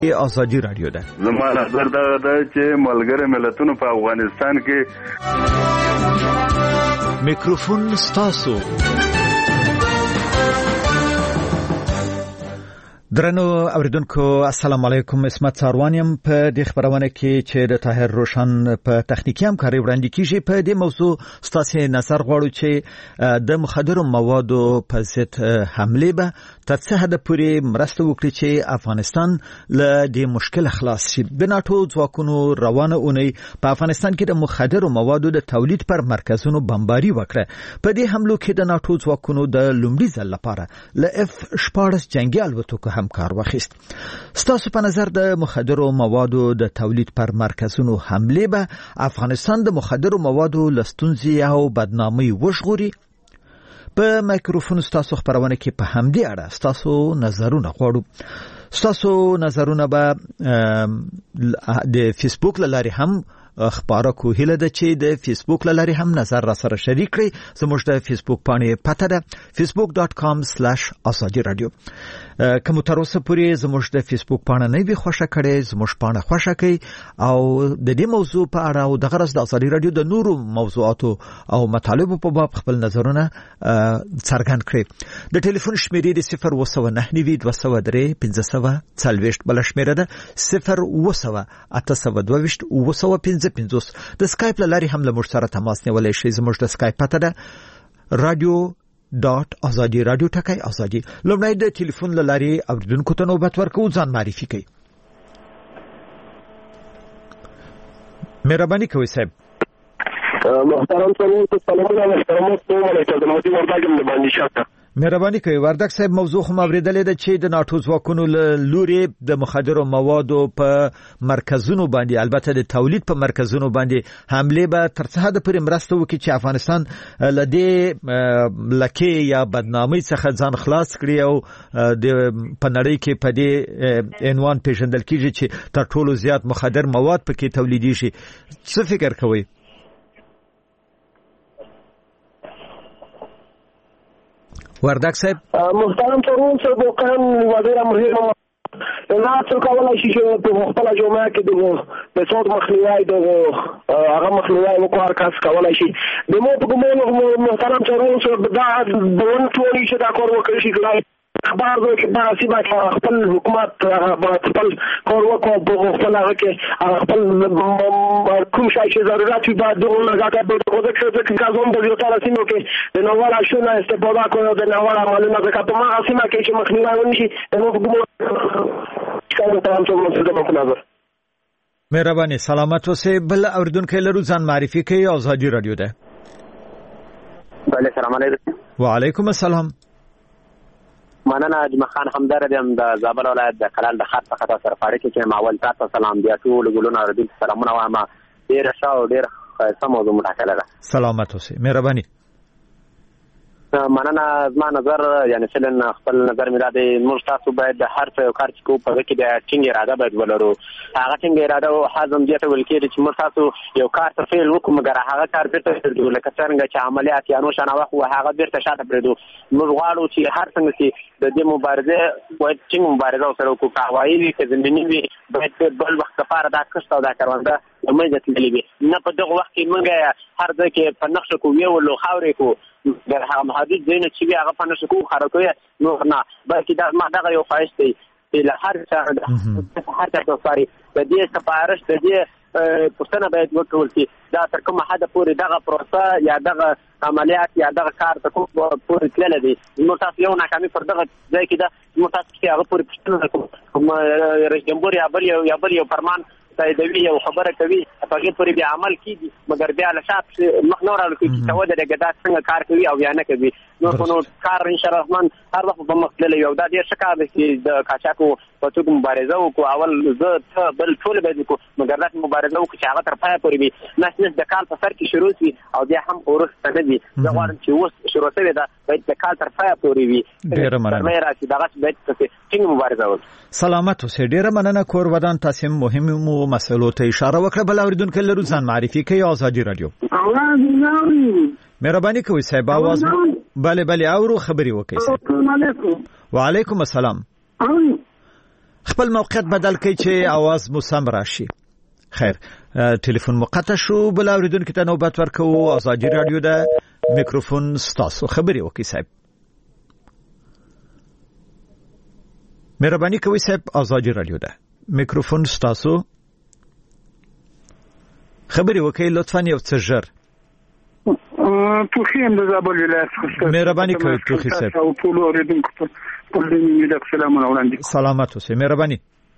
ازادي رادیو ده. زما نظر دا ده چې ملګری ملتونو په افغانستان کې میکروفون ستاسو. درنو اوریدونکو السلام علیکم، اسمت ساروانیم په دې خبرونه کې چې د طاهر روشن په تخنیکی همکاري وړاندې کیږي. په دې موضوع ستاسو نظر غواړو چې د مخدرو موادو په ضد حمله به تر څه حد پورې مرسته وکړي چې افغانستان له دې مشکل خلاص شي. د ناتو ځواکونو روانه اونۍ په افغانستان کې د مخدرو موادو د تولید پر مرکزونو بمباري وکړه. په دې حملو کې د ناتو ځواکونو د لومړي ځل لپاره ل F-14 جنگي الوتکو هم کار واخیست. ستاسو په نظر د مخدرو موادو د تولید پر مرکزونو حمله به افغانستان د مخدرو موادو لستونزي او بدنامي وژغوري؟ په میکروفون ستاسو خبرونه کې په همدې اړه ستاسو نظرونه غواړو. ستاسو نظرونه به د فیسبوک لارې هم خبره کوهله ده چې د فیسبوک لارې هم نظر را سره شریک کړئ. زموږ د فیسبوک پاڼې پته ده facebook.com/azadi-radio. کوم تر اوسه پورې زموږ د فیسبوک پاڼه نه وي خوښه کړئ، زموږ پاڼه خوښه کړئ او د دې موضوع په اړه او د غرض د ازادي رادیو د نورو موضوعاتو او مطالبو په باب خپل نظرونه څرګند کړئ. د ټلیفون شمیرې د 02992031540 بل شمیره ده 0208225. د سکایپ لارې هم له موږ سره تماس نیولای شئ. زموږ د سکایپ پته ده radio.azadi-radio.azadi. لومړی د ټلیفون لارې اوریدونکو ته نوبت ورکوو، ځان معرفي کړئ. مهرباني کوئ صاحب. محترم څنګه سلامونه محترم ټول علیکم د موضوع ورباندې باندې شاته. مهرباني کوي وردک صاحب، موضوع خو اوریدلې ده چې د ناتو ځواکونو لوري د مخدرو موادو په مرکزونو باندې، البته د تولید په مرکزونو باندې حمله به تر څه حد پورې مرسته وکړي چې افغانستان له دې لکې یا بدنامۍ څخه ځان خلاص کړي او د په نړۍ کې په دې عنوان پیژندل کیږي چې تر ټولو زیات مخدر مواد پکې تولیدي شي. څه فکر کوئ؟ وردک صاحب محترم ترون صاحب واقعا وزیر مهمه نه څه کولای شي چې په خپل جامعه کې د صوت مخنیوي د هغه مخنیوي وکړ کس کولای شي. د مو په کومه محترم ترون صاحب دا دون ټولي چې دا کار وکړي شي خبر ده چې دا سیمه خپل حکومت خپل کار وکړي په خپل هغه کې خپل کوم شي چې ضرورت وي بعد دغه لګاټه په دغه کې کازون د یو تر سیمه کې د نوواله شونه استفاده کوي د نوواله معلومه ده په ما سیمه کې چې مخنیوي ونشي نو کومه مهرباني سلامت اوسئ. بل اوریدونکو لرو ځان معرفي کوي. ازادي رادیو ده. بله سلام علیکم. وعلیکم السلام. مننه اجمل خان همدار دم د زابل ولایت د کلال د خاصه خطا سره فاړی کې ماول تاسو سلام بیا ټول ګلونه اوریدل سلامونه وایم. ډیر ښه او ډیر ښه موضوع مټاکله ده. سلامت اوسئ. مهرباني. مننه زما نظر یعنی فلن خپل نظر مې راځي موږ تاسو باید د هر څه کار چې کو په کې د ټینګ اراده باید ولرو. هغه ټینګ اراده او حزم دې ته ولکې چې موږ تاسو یو کار ته فعل وکړو مګر هغه کار بیرته لکه څنګه چې عملیات یا نو شنه وخت هغه بیرته شاته پرېدو. موږ غواړو چې هر څنګه چې د دې مبارزه باید ټینګ مبارزه وسره کو کاوایی وي که زمینی وي باید بل وخت لپاره دا کښت او دا کرونده مې ځتلې وي نه په دغه وخت کې موږ هر ځای کې په نقشه کو ویولو خاورې کو در هغه محدود ځایونه چې هغه په نقشه کو خرابوي نو نه بلکې دا ما دغه یو خواهش دی چې هر څه ساري د دې سپارښت د دې پښتنه باید وکړل چې دا تر کومه حد پورې دغه پروسه یا دغه عملیات یا دغه کار ته کوم پورې تللی دی. نو تاسو یو ناکامي پر دغه ځای کې ده نو تاسو چې هغه پورې پښتنه کوم رئیس جمهور یا بل یو فرمان تاییدوي او خبره کوي هغه پورې بیا عمل کیږي مګر بیا له شاپ مخ نور راځي چې څه ودرې دا څنګه کار کوي او یا نه کوي. نو کار ان شاء الله الرحمن هر وخت په مخ تللی یو دا ډیر ښه کار دی چې د قاچاقو په توګه مبارزه وکړو. اول زه بل ټول باید وکړو مګر دا مبارزه وکړو چې هغه تر پایه پورې وي نه د کال په سر کې شروع شي او بیا هم وروسته نه وي. زه غواړم چې اوس شروع شوې ده باید د کال تر پایه پورې وي. ډیره مننه. دغه باید څنګه مبارزه وکړو. سلامت اوسئ. ډیره مننه. کور ودان تاسو مهمو مسلو ته اشاره وکړه. بل اوریدونکو لرو ځان معرفي کوي. ازادي رادیو. مهرباني کوئ صاحب आवाज. بله اورو خبري وکړئ. السلام علیکم. وعلیکم السلام. خپل موقعیت بدل کړئ چې आवाज مو سم راشي. خیر ټلیفون مقطع شو. بل اوریدونکو ته نوبت ورکوو. ازادي رادیو ده میکروفون ستاسو. خبري وکړئ صاحب. مهرباني کوئ صاحب. ازادي رادیو ده میکروفون ستاسو. خبري وکړئ لطفا یو څه ژر. توخیم د زابل ولایت مهرباني کوئ توخی صاحب. او ټول اوریدونکو ته د سلامونه وړاندې. سلامات اوسئ. مهرباني.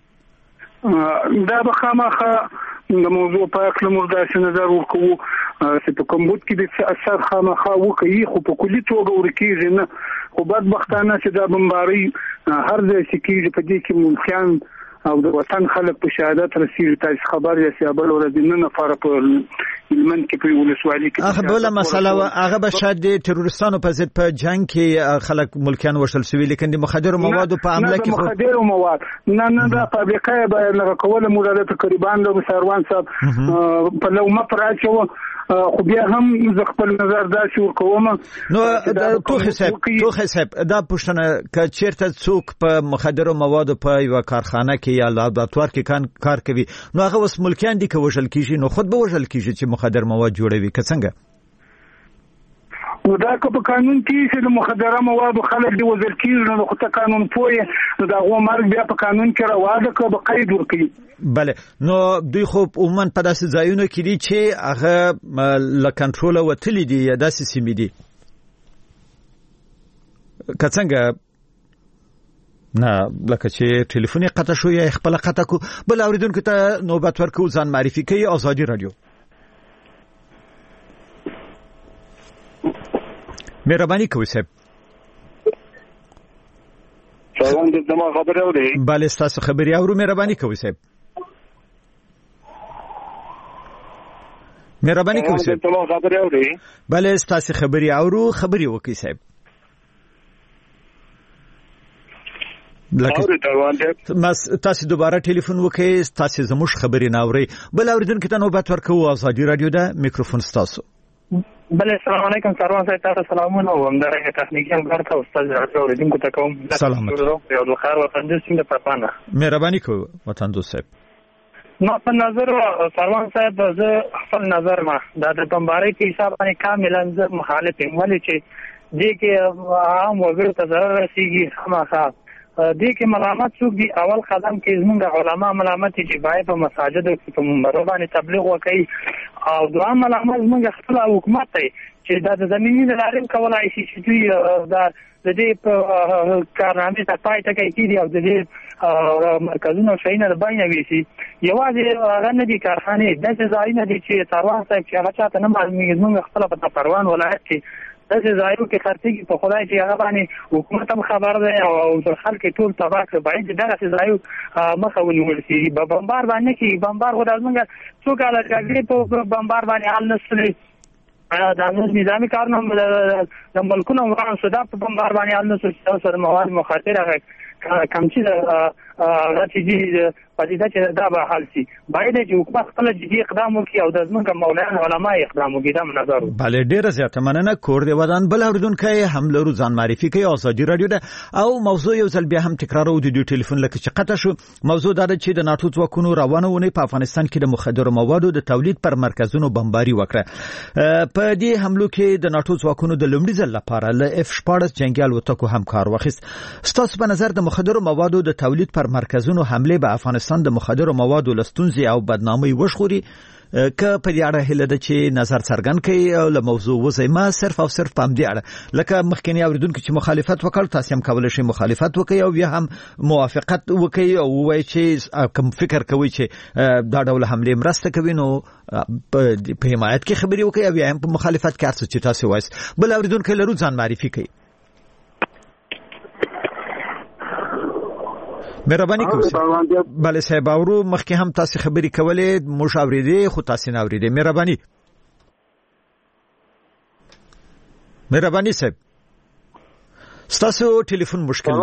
دا به خامخا د موضوع په اړه موږ داسې نظر وکړو چې په کومبود کې د اثر خامخا وکړي خو په کلي توګه ورکیږي نه. خو بدبختانه چې دا بمباري هر ځای چې کېږي په دې کې ملکیان او د وطن خلک په شهادت رسیږي. تاسو خبر یې سیابل ورځ نه نفر په لمن کې په ولسوالۍ کې هغه بل مسله هغه به شاید د تروریستانو په ضد په جنگ کې خلک ملکیان وشل سوي لیکن د مخدر موادو په عمله کې مخدر مواد نه دا فابریکه به لږ کوله موږ تقریبا د سروان صاحب په لو مپراچو خو بیا هم ز خپل نظر دا شو کوم. نو توخی صاحب دا پښتنه ک چیرته څوک په مخدر موادو په یو کارخانه کې یا لابراتوار کې کار کوي نو هغه وس ملکیان دي که وژل کیږي نو خود به وژل کیږي چې مخدر مواد جوړوي که څنګه؟ نو دا که په قانون کې چې د مخدره موادو خلک دی وزیر کیږي نو خو ته قانون پوهه دا غو مرګ بیا په قانون کې راوړل که به قید ورکړي. بله نو دوی خو عموما په داسې ځایونو کې دي چې هغه له کنټروله وتلي دي یا داسې سیمې دي که څنګه نه لکه چې ټلیفون قطع شو یا خپل قطع کو. بل اوریدونکو ته نوبت ورکو. ځان معرفي کوي. ازادي رادیو. مهرباني کوئ صاحب. څنګه د زما خبره اورئ؟ بله تاسو خبري اورو. مهرباني کوئ صاحب. مهرباني کوئ صاحب. زما خبره اورئ؟ بله تاسو خبري اورو. خبري وکړئ صاحب. تاسو دوباره ټلیفون وکړئ. تاسو زموږ خبري نه اورئ. بل اوریدونکو ته نوبت ورکوو. ازادي رادیو ده میکروفون ستاسو. بله السلام علیکم سروان صاحب تاسو سلامونه او همدارنګه تخنیکی هم ګرځاو استاد اوریدونکو ته کوم سلامات یو د خیر وطن دوست څنګه پپانه. مهرباني کوئ وطن دوست صاحب. نو په نظر سروان صاحب زه خپل نظر ما دا د بمبارۍ په حساب باندې کاملا زه مخالف یم ولې چې دې کې عام وګړو ته ضرر رسیږي. خامخا دې کې ملامت څوک دي؟ اول قدم کې زموږ علما ملامت چې باید په مساجدو کې په منبرونو باندې تبلیغ وکړي او دوام ملامت زموږ خپل حکومت دی چې دا د زمینی لارې کولای شي چې دوی دا د دې کارنامې ته پای ټکی کړي او د دې مرکزونو شاینه د باندې ویسي. یوازې هغه نه دي کارخانې داسې ځایونه دي چې سروان صاحب چې هغه چاته نه معلومیږي. زموږ خپل په پروان ولایت کې داسې ځایو کې خرڅېږي په خدای چې هغه باندې حکومت هم خبر دی او د خلکو ټول تباه کړ باید دغه ځایو مخه ونیول شي. بمبار باندې کې بمبار خو د زموږ څو کاله جګړې په بمبار باندې حل نشي. دا نظامی کارونه د ملکونو وران شو دا په بمبار باندې حل نشي. سره مواد مخاطره کم چې راځي پدې چې دا به حل شي. باید چې حکومت خپل جدي اقدام وکړي او د زموږ مولانا علما اقدام وکړي. دا نظر. بله ډیره زیاته مننه. کور دی ودان. بل اوریدونکو هم لرو. ځان معرفي کوي. ازادي رادیو ده او موضوع یو ځل بیا هم تکرارو. د دې ټلیفون لکه چې قطع شو. موضوع دا ده چې د ناتو ځواکونو روانونه په افغانستان کې د مخدر موادو د تولید پر مرکزونو بمباري وکړه. په دې حملو کې د ناتو ځواکونو د لومړي ځل لپاره ل F-14 جنگي الوتکو هم کار واخیست. ستاسو په نظر د مخدر موادو د تولید پر مرکزونو حمله به افغانستان د مخدر موادو لستونزي او بدنامي وشخوري که په دې اړه هله د چې نظر څرګند کړي او له موضوع وځي ما صرف او صرف پام دی اړه لکه مخکنی اوریدونکو چې مخالفت وکړ تاسو هم کولای شئ مخالفت وکړئ او بیا هم موافقت وکړئ او وایي چې کوم فکر کوي چې دا ډول حمله مرسته کوي نو په حمایت کې خبري وکړئ او هم په مخالفت کې ارڅ چې تاسو وایي. بل اوریدونکو لرو ځان معرفي کوي. مهرباني کوئ. بله صاحب اورو. مخکې هم تاسو خبري کولې موږ اوریدې خو تاسو نه اوریدې. مهرباني صاحب ستاسو ټلیفون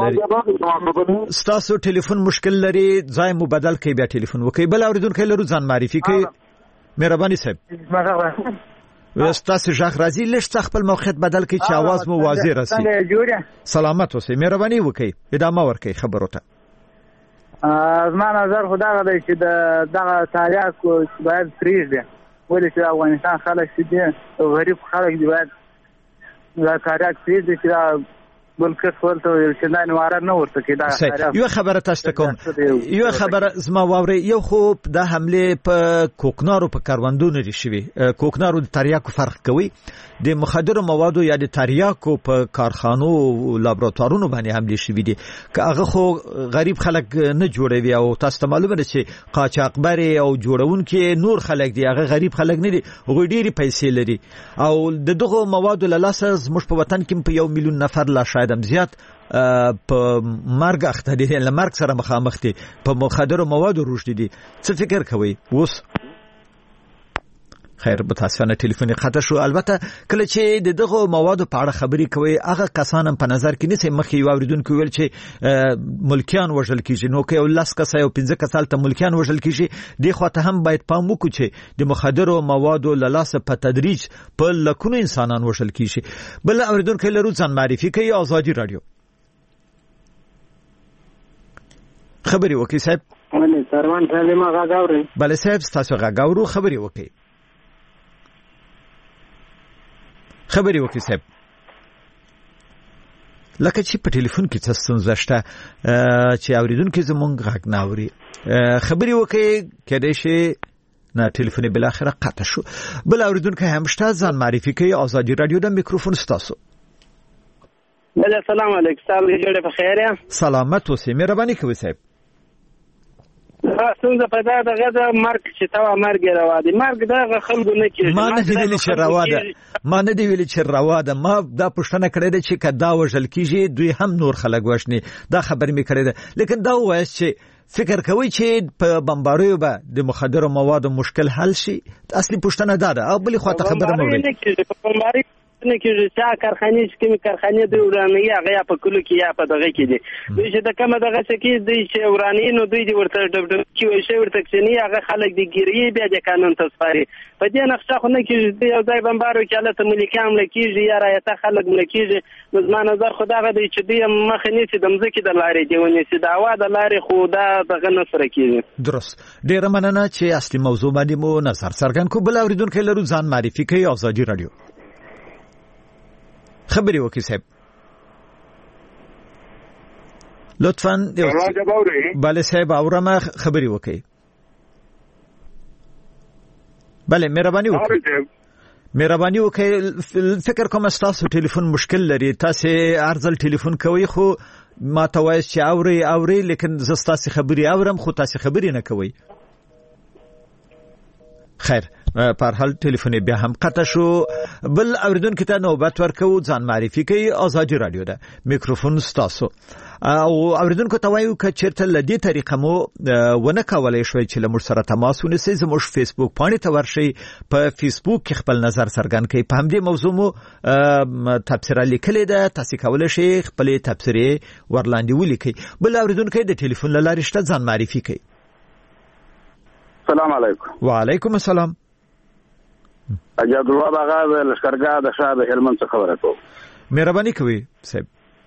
مشکل لري. ځای مو بدل کړئ بیا ټلیفون وکړئ. بل اوریدونکو لرو ځان معرفي کوي. مهرباني صاحب ستاسو ژغ راځي لږ څه خپل موقعیت بدل کړئ چې आवाज مو واضح راسي. سلامت اوسئ. مهرباني وکړئ ادامه ورکړئ خبرو ته. زما نظر خو دغه دی چې دغه تریاک باید پرېږدي، ولې چې افغانستان خلک چې دي غریب خلک دي باید دا تریاک پرېږدي چې دا بل کس ورته ویل چې دا نواره نه ورته کوي. یو خبره تاسو ته کوم، یو خبره زما واورئ، یو خو دا حملې په کوکنارو په کاروندونو لري شوي. کوکنارو د تریاکو فرق کوي، د مخدرو موادو یا د تریاکو په کارخانو او لابراتوارونو باندې حملې شوي دي. که هغه خو غریب خلک نه جوړوي او تاسو ته معلومه ده چې قاچاقبرې او جوړونکي نور خلک دي، هغه غریب خلک نه دي، هغوی ډېرې پیسې لري او د دغو موادو له لاسه زموږ په وطن کې په 1 میلیون نفر لا شاید هم زیات په مرګ اخته دي، له مرګ سره مخامخ دي، په مخدرو موادو روږدي دي. څه فکر کوئ اوس؟ خیر، متاسفانه ټلیفون قطع شو. البته کله چې دغه موادو په اړه خبرې کوي هغه کسان هم په نظر کې نیسي. مخکې یو اوریدونکو ویل چې ملکیان وژل کیږي، نو که یو 10 کسه او 15 کسه ته ملکیان وژل کیږي، دې خواته هم باید پام وکړو چې د مخدرو موادو له لاسه په تدریج په لکونو انسانان وژل کیږي. بل اوریدونکو لرو ځان معرفي کوي. آزادي رادیو خبري وکي صاحب. ولې سروان صاحب ما غاغاوري؟ بله صاحب تاسو غاغاورو، خبري وکي صاحب. لکه چې په ټلیفون کې څه ستونزه شته چې اوریدونکو زمونږ غږ نه اوري، خبري وکي کېدای شي نه ټلیفون بل اخره قطع شو. بل اوریدونکو هم شته، ځان معرفي کوي. آزادي رادیو د میکروفون ستاسو. بله السلام علیکم. تاسو جوړه په خیر یا؟ سلامت اوسئ، مهرباني کوئ صاحب. څنګه په دا دغه مرګ چې تا مرګ روا دي، مرګ دغه خلکو نه کیږي. ما نه دی ویلي چې روا ده، ما دا پوښتنه کړې ده چې کدا وژل کیږي دوی هم نور خلک وژني، دا خبر می کړې ده. لیکن دا وایي چې فکر کوي چې په بمباریو به د مخدرو موادو مشکل حل شي. اصلي پوښتنه دا ده. او بلې خواته خبره مو وکړه نه کېږي چې کارخانې چې کومې کارخانې د ورانۍ هغه په کلو کې یا په دغه کې دي، دوی چې د کومه دغه څه کې دوی چې ورانۍ نو دوی دې ورته ډبډب کې وایي شي ورته کښېني، هغه خلک د ګیري بیا د قانون ته سپاري. په دې نقشه خو نه کېږي د یو ځای بمبارو کې هلته ملیکان مړه کېږي یا رایته خلک مړه کېږي. نو زما نظر خو دغه دی چې دوی مخه نیسي د مځکې د لارې دې ونیسي، د هوا د لارې خو دا دغه نه سره کېږي. درست. ډېره مننه چې اصلي موضوع باندې مو نظر څرګند کړو. بل اورېدونکی لرو، ځان معرفي کوي. آزادي رادیو خبري وکي صاحب. لطفاً بله صاحب اورما خبري وکي. بله مهرباني وکي. فکر کوم تاسو ټلیفون مشکل لري، تاسو ارزل ټلیفون کوي خو ما ته وایي چې اوري لیکن زه تاسو خبري اورم خو تاسو خبري نه کوي. خیر، پر حال ټلیفون بیا هم قطع شو. بل اوریدونکو ته نوبت ورکو. ځان معرفي کوي. آزادي رادیو ده، میکروفون ستاسو. او اوریدونکو ته وایو چې چیرته لدی طریقه مو ونه کولای شوي چې لمر سره تماس ونیسئ، زموږ فیسبوک باندې ته ورشئ. په فیسبوک کې خپل نظر څرګند کړئ. په همدې موضوع مو تبصره لیکلې ده، تاسو کولای شئ خپل تبصره ورلاندې ولیکئ. بل اوریدونکو د ټلیفون له لارې شته، ځان معرفي کوي. السلام علیکم. وعلیکم السلام. اجازه الله باغ لشکرګاه د شاه د هلمند څخه خبره کوم. مهرباني کوي صاحب.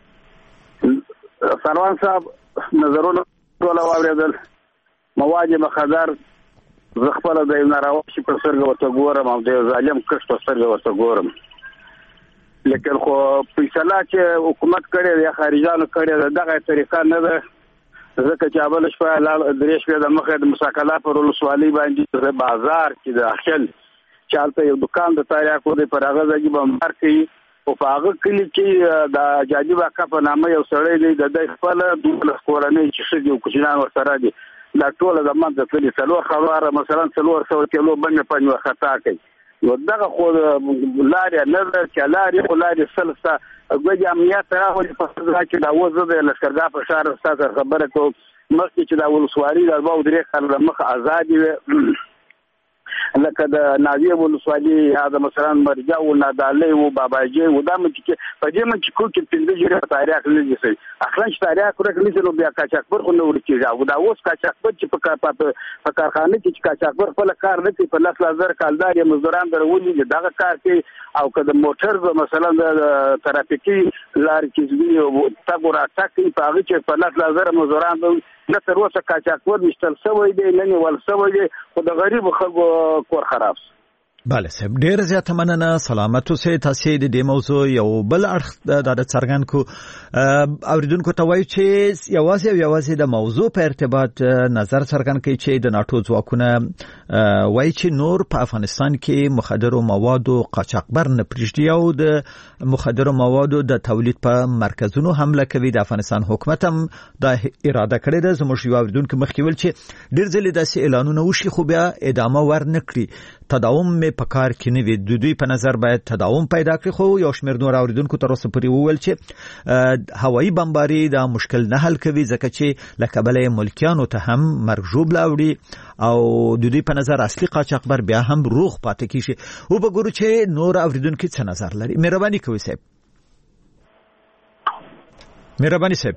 سروان صاحب نظرونه ټول واوریدل. مواد مخدر زغفل د ناروا شي په سرګه ورته ګورم او د ظالم کښ په سرګه ورته ګورم. لیکن خو فیصله چې حکومت کړي یا خارجانو کړي دغه طریقه نه ده، ځکه چې اول شپه درې شپې د مخه د مساکله پر ولسوالۍ باندې بازار کې داخل چالت یو دکان د تاریخو د پرغه ځای بمبار کوي او په هغه کلی کې د جاجي باکا په نامه یو سړی دی د خپل دوه کورنۍ چې شګي او کوچنان ورسره دي دا ټول د منځ کلی څلور خبره مثلا 300 کیلو باندې پنځه خطا کوي. نو دغه خو لارې نه ده چې لارې سلسه ګوګي امنیت راوړي په ځای کې دا وزه د لشکرګاه په شهر ستاسو خبره کوم مخکې چې دا ولسوالۍ د 2-3 کال مخه آزادي لکه د ناویه ولسوالۍ یا د مثلا مرجا او نادالې او باباجي و دا مچ کې په دې مچ کو کې پنځه جره تاریخ لږه سي اخلاص تاریخ ورکړي نو بیا کاچاکبر خو نو ورکیږي او دا اوس کاچاکبر چې په کارخانه کې کاچاکبر خپل کار نه کوي په 10,000 کالدار یا مزدوران درولي دغه کار کوي او که د موټر مثلا د ترافیکي لار کې ځي او تاګورا تاکي په هغه چې په 10,000 مزدوران نه تر اوسه قاچاقبر وشتل شوی دی نه نیول شوی دی خو د غریب خلکو کور خراب شو. بله صاحب ډیر زیاته مننه سلامت اوسئ. تاسو د دې موضوع یو بل اړخ د څرګند کو اوریدونکو ته وایي چې یوازې د موضوع په ارتباط نظر څرګند کوي چې د ناتو ځواکونه وایي چې نور په افغانستان کې مخدرو موادو قاچاقبر نه پرېږدي او د مخدرو موادو د تولید په مرکزونو حمله کوي. د افغانستان حکومت هم دا اراده کړې ده. زموږ یو اوریدونکو مخکې ویل چې ډیر ځله داسې اعلانونه وشي خو بیا ادامه ورنکړي. تداوم په کار کې نه وي. د دوی په نظر باید تداوم پیدا کړي. خو یو شمېر نور اوریدونکو تر اوسه پورې وویل چې هوایي بمباري دا مشکل نه حل کوي ځکه چې له کبله ملکیانو ته هم مرګ ژوبله اوړي او د دوی په نظر اصلي قاچاقبر بیا هم روغ پاتې کیږي. او وګورو چې نور اوریدونکو څه نظر لري. مهرباني کوئ صاحب. مهرباني صاحب.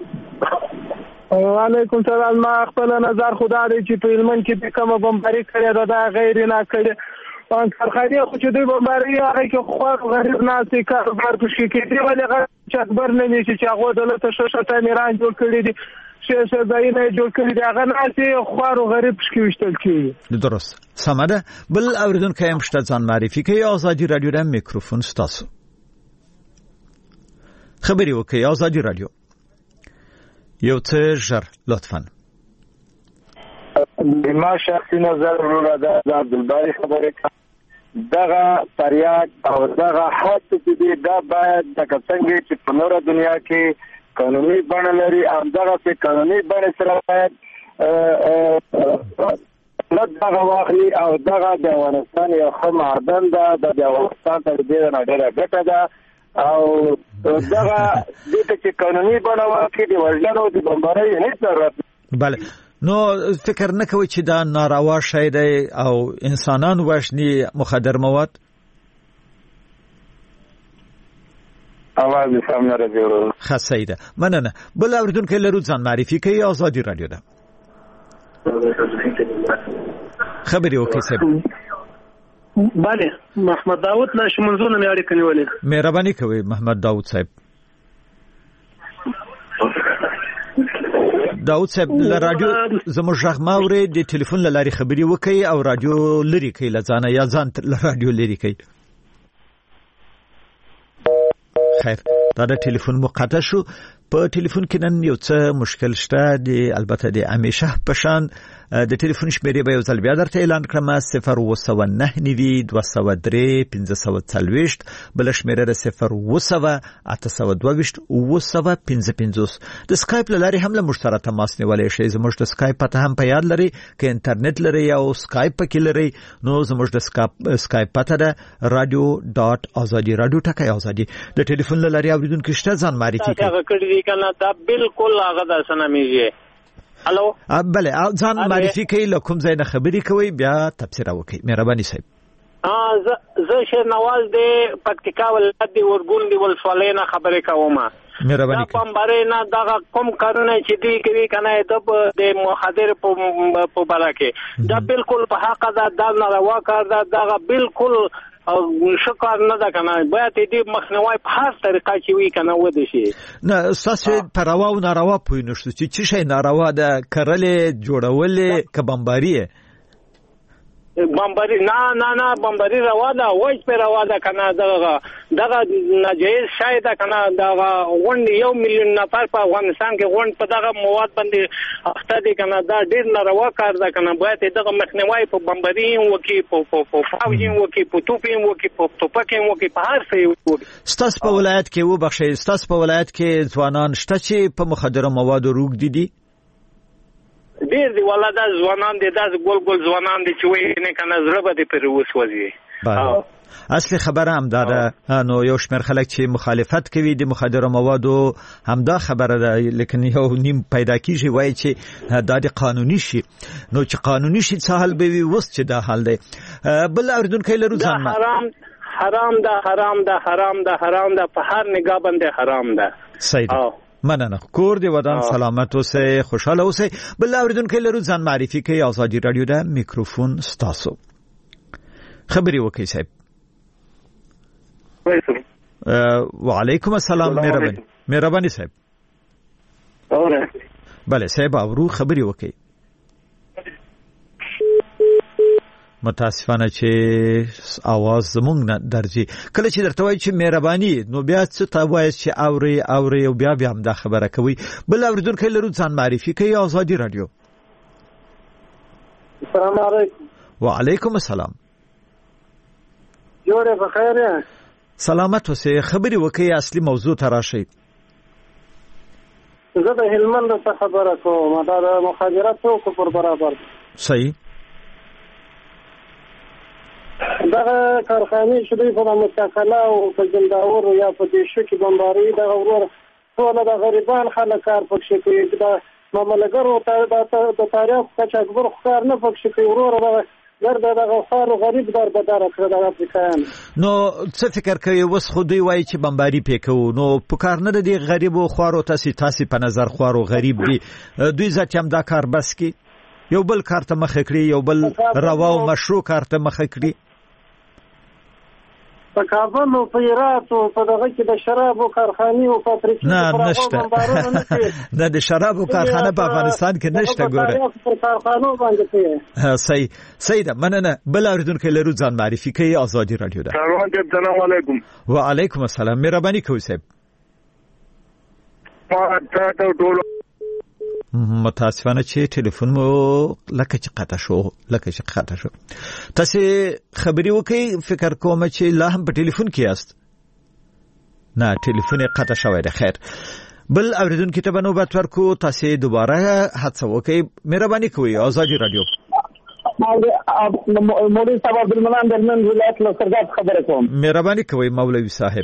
وعلیکم سلام. ما خپل نظر خدا دی چې په هلمند کې کومه بمباري کړې ده دا غیر نه کړې. کارخانې خو چې دوی بمباري هغه کې خو غریب ناسي کاروبار پکې کېږي ولې قاچاقبر نه نشي چې هغه دولت شته میران جوړ کړی دي شیشه ځایونه جوړ کړی دي هغه ناسي خو غریب پکې وشتل کېږي. درست سمده. بل اوریدونکو هم شته ځان معرفي کوي. آزادي رادیو د میکروفون ستاسو. خبري وکړئ. آزادي رادیو یو څه ژر لطفاً. ما شخصي نظر ورته د عبدالباری خبره دغه فریاد او دغه حد چې دا باید د څنګه چې په نوره دنیا کې قانوني بڼه لري او دغه په قانوني بڼه سره باید دغه واخلي او دغه د افغانستان یو ښه معدن ده د افغانستان ته ډېره ډېره ګټه ده او دغه دې چې قانوني بڼه واخلي د وژنو د بمبارۍ نه ضرورت. بله نو فکر نه کوي چې دا ناروا شی دی او انسانان وژني مخدر مواد. اواز سم نه راځي. خاصه ده. مننه. بل اوریدونکو لرو ځان معرفي کوي. آزادي رادیو ده. خبري وکړئ صاحب. بله محمد داوود له شمنځونه مې اړیکه نیولې. مهرباني کوئ محمد داوود صاحب. داوود صاحب له رادیو زموږ غږ ماوري د ټلیفون لاري خبري وکړئ او رادیو لري کوي لځانه یا ځان له رادیو لري کوي. خیر دا د ټلیفون مقطع شو. په ټلیفون کې نن یو څه مشکل شته. د البته د همیشه پشان د ټلیفون شمیرې به یو ځل بیا درته اعلان کړم 029923540 بل شمیره 080822555. د سکایپ لاري هم له مشترک تماس نیولای شئ. زموږ د سکایپ پته هم په یاد لري ک انټرنیټ لري او سکایپ پکې لري نو زموږ د سکایپ پته ده radio.azadi radio.azadi. د ټلیفون لاري اوریدونکو شته ځان معرفي کوي. کنه دا بالکل هغه د سنمیږي. الو بله ځان معرفي کوي له کوم ځای نه خبري کوي بیا تفسیر وکړي. مهرباني صاحب. زه شیر نواز د پکتیکا ولایت دی ورګون دی ولسوالۍ نه خبرې کوم. مهرباني کوي. بمباري نه دغه کوم کارونه چې دی کوي کنه د مخدر په باره کې دا بالکل په حق ده. دا ناروا کار ده. دغه بالکل او شکر نه ده کنه باید دې مخنیوي په هر طریقه چې وی کنه ودی شي. نه تاسو پر روا او ناروا پوي نشته چې شي ناروا ده کړلې جوړولې ک بمباري بمباري نه بمباري روا ده وای په روا ده کنه دغه ناجیز شاید کنه دغه غونډ 1 میلیون نفر په افغانستان کې غونډ په دغه مواد باندې اخته دي کنه دا ډیر ناروا کار ده کنه باید دغه مخنیوي په بمباري وکي په فاوجي وکي په توپین وکي په توپکین وکي په هر څه وکي. ستاسو په ولایت کې وبخښئ ستاسو په ولایت کې ځوانان شته چې په مخدر موادو روږ دي؟ ډیر دی ولدا ځوانان دي داس ګول ځوانان دي چې وې نه کنه زړه به پر وسوځي. اصلي خبره هم دا نو یو شمېر خلک چې مخالفت کوي د مخدر موادو همدا خبره ده لیکن یو نیم پیدا کیږي وای چې دا د قانوني شي نو چې قانوني شي څه حل به وي وس چې دا حل دی. بل اوریدونکو لرو ځان حرام ده په هر نگاه باندې حرام ده. صحیح. مننه. کور دی ودان سلامت اوسئ خوشاله اوسئ. بل اوریدونکو لرو ځان معرفي کوي. آزادي رادیو ده میکروفون ستاسو. خبري وکړئ صاحب. وعلیکم السلام. مهرباني صاحب. بله صاحب اورو خبري وکي متاسفانه چې आवाज زمونږ نه درځي کله چې درته وایي چې مهرباني نو بیا څه ته وایي چې اوري او بیا هم دا خبره کوي بل اوریدونکو لرو ځان معرفي کوي آزادي رادیو السلام علیکم وعلیکم السلام جوړه بخیر سلامت اوسې خبري وکي اصلي موضوع ته راشي زه د هلمند څخه خبره کوم دا د مخابرات څوک پر برابر صحیح دا کارخانه شوی په مستقله او په زنداور یا په دیشو کې بمباري دا ورور ټول د غریبان خلک کار پکې کوي دا مملګرو ته د تاریخ څخه اکبر خار نه پکې کوي ورور دا دغه خار غریب در بدار کړ د افریقایان نو څه فکر کوي وس خو دوی وایي چې بمباري پکو نو په کار نه دی غریبو خوارو تاسو په نظر خوارو غریب دي دوی ځکه هم دا کار بس کی یو بل کار ته مخ کړی یو بل روا او مشروع کار ته مخ کړی په کابل او په هرات او په دغه کې د شرابو کارخانې او فابریکې نه نشته نه د شرابو کارخانه په افغانستان کې نشته ګوره په کارخانو باندې صحیح ده مننه بل اوریدونکو لرو ځان معرفي کوي آزادي رادیو ده السلام علیکم وعلیکم السلام مهرباني کوئ صاحب متاسفانه چې ټلیفون مو لکه چې قطع شو تاسو خبري وکي فکر کوم چې لا هم په ټلیفون کې یاست نه ټلیفون قطع شوی دی خیر بل اوریدونکو ته نوبت ورکو تاسو دوباره هڅه وکي مهرباني کوئ آزادي رادیو مولوی صاحب عبدالمنان درمن ولایت له سرګات خبره کوم مهرباني کوئ مولوی صاحب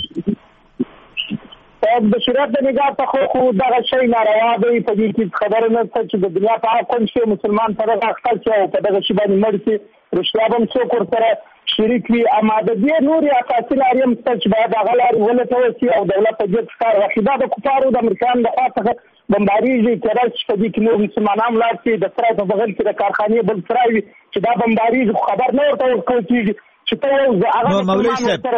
د شریعت د نگاه ته خو دغه شی ناروا دی په دې کې خبره نه چې د دنیا په اړه کوم شی مسلمان سره راځي او په دغه شی باندې مرسي رښتیا هم څوک ورسره شریک وي اماده دي نور اساسي لاریم چې باید هغه لارې ولټول شي او دولت په دې کار واخیده د کفارو د امریکایانو لخوا څخه بمباریږي کېدای شي په دې کې نور مسلمانان لاړ شي د سرای په بغل کې د کارخانې بل سرای وي چې دا بمباریږي خبر نه ورته ورکول کېږي مولوی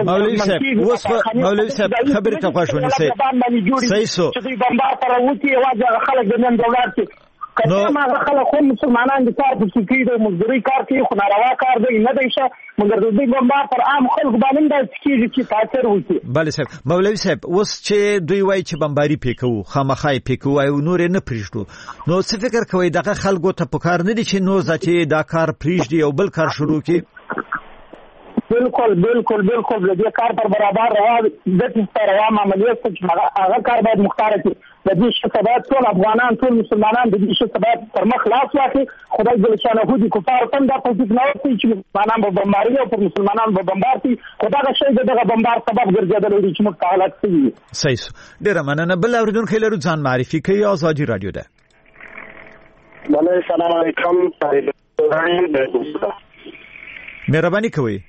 صاحب خبرې ته خوښونه سي صحیح سو چې بمبار پر وتی واځه خلک د نن دولت کې کله ما خلک هم مسلمانان د کار په کې د مزدوري کار کې خو ناروا کار دی نه دی شه مګر د دې بمبار پر عام خلک باندې د کیږي چې تاثیر وکړي بله صاحب مولوی صاحب اوس چې دوی وایي چې بمباري پکو خامخای پکو او نور نه پریږدو نو څه فکر کوي دغه خلکو ته پکار نه دي چې نو ځکه دا کار پریږدي او بل کار شروع کړي بالکل د دې کار پر برابر روا د دې روا عملیات چې هغه کار باید مختار کړي د دې شتابات ټول افغانان ټول مسلمانان د دې شتابات پر مخ لاس واخلي خدای جل شانه دې کفار تم دا په دې نه وي چې مسلمانان به بمباري او پر مسلمانان به بمباري خدای دا شی دغه بمبار سبب ګرځیدل چې موږ حالات سي صحیح ډیر مننه بل اوریدونکو لرو ځان معرفي کوي آزادي رادیو ده بله سلام علیکم مهرباني کوئ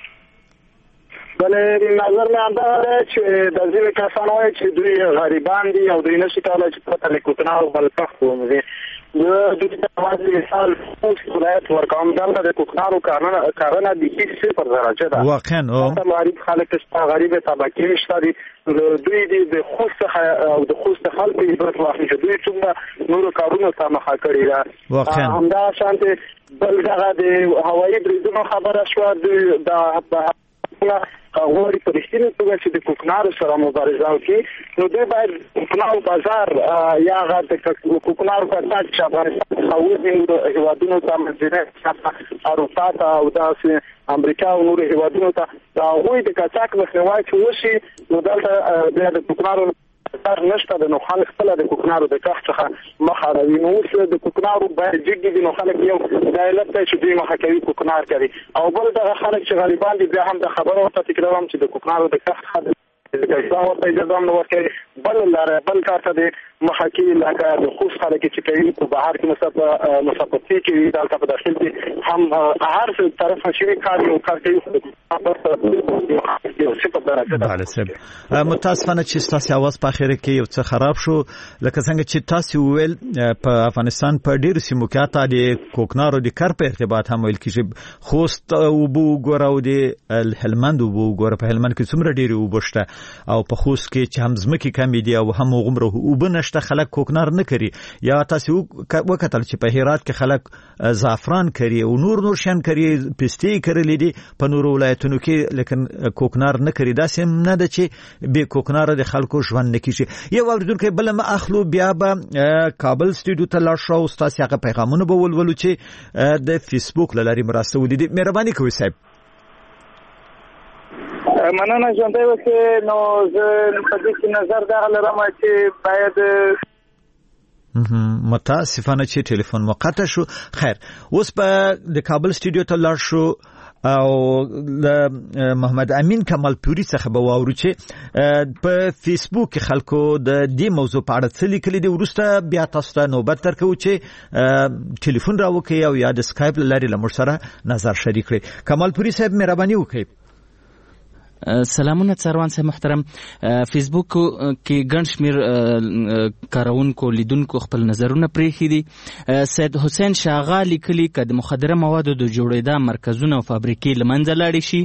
بله نظر مې اندازه چې د ځینې کسانو وایي چې دوی غریبان دي او دوی نشي کولی چې پته لیکوتنه او بلپخ ومومي دوی ته واځي مثال ولایت ورکوم دلته د کوکنارو کارونه د هیڅ صفر درجه ده واقعا غریب خلک شته غریب طبقې شته دي دوی د خوست او د خوست خلکو عبرت واخلي چې دوی څومره نورو کارونو ته مخه کړي ده همدا شانته بل دغه د هوایي بریدونو خبره شوه دوی د غواړي په رښتینې توګه چې د کوکنارو سره مبارزه وکړي نو دوی باید کوکنارو بازار یا هغه د کوکنارو کارت چې افغانستان څخه وځي هېوادونو ته منځنۍ اروپا ته او داسې امریکا او نورو هېوادونو ته د هغوی د قاچاق مخنیوی چې وشي نو دلته بیا د کوکنارو سر نشته د نو خلک خپل د کوکنارو د کښت څخه مخ اړوي نو اوس د کوکنارو باید جدي دي نو خلک یو د علت چې دوی مخه کوي کوکنار کوي او بل دغه خلک چې غریبان دي بیا هم د خبرو ته تکراروم چې د کوکنارو د کښت څخه د کښت ورته اجازه نه ورکوي بل کار ته د مخه کوي لکه د خوست خلک چې کوي په بهر کې مسافرتي کوي دلته په داخل کې هم هر طرف شوي کار یو کار کوي بله صاحب متاسفانه چې تاسو आवाज په اخر کې یو څه خراب شو لکه څنګه چې تاسو ویل په افغانستان په ډیرو سیمو کې اته د کوکنارو د کار په ارتباط هم ویل کېږي خوست او بو ګورو د هلمند او بو ګور په هلمند کې څومره ډیرو وبشته او په خوست کې چې هم ځمکې کم دي او هم غمره وبنشته نشته خلک کوکنار نه کوي یا تاسو وکتل چې په هرات کې خلک زعفران کوي او نور شان کوي پستی کوي دي په نور ولایتونو کې لیکن کوکنار نه کوي دا سم نه ده چې به کوکنار د خلکو ژوند نه کیږي یو اوریدونکو بل ما اخلو بیا به کابل سټوډیو ته لاړ شو تاسو هغه پیغامونه به ولولو چې د فیسبوک لاري مرسته ودی مهرباني کوئ صاحب مننه ژوندۍ اوسئ نو زه په دې کې نظر دغه لرم چې باید متاسفانه چې ټلیفون مقطع شو خیر اوس په د کابل سټوډیو ته لاړ شو او محمد امین کمال پوری څخه به واورو چې په فیسبوک کې خلکو د دې موضوع په اړه څه لیکلي دي ورسته بیا تاسو ته نوبت درکو چې ټلیفون راوکي او یا د سکایپ لاري لمر سره نظر شریک کړئ کمال پوری صاحب مهرباني وکړئ سلامونه څاروان صاحب محترم فیسبوک کې ګڼ شمېر کارونکو لیدونکو خپل نظرونه پریښي دي سید حسین شاغا لیکلي که د مخدره موادو د جوړېدا مرکزونه او فابریکې له منځه لاړې شي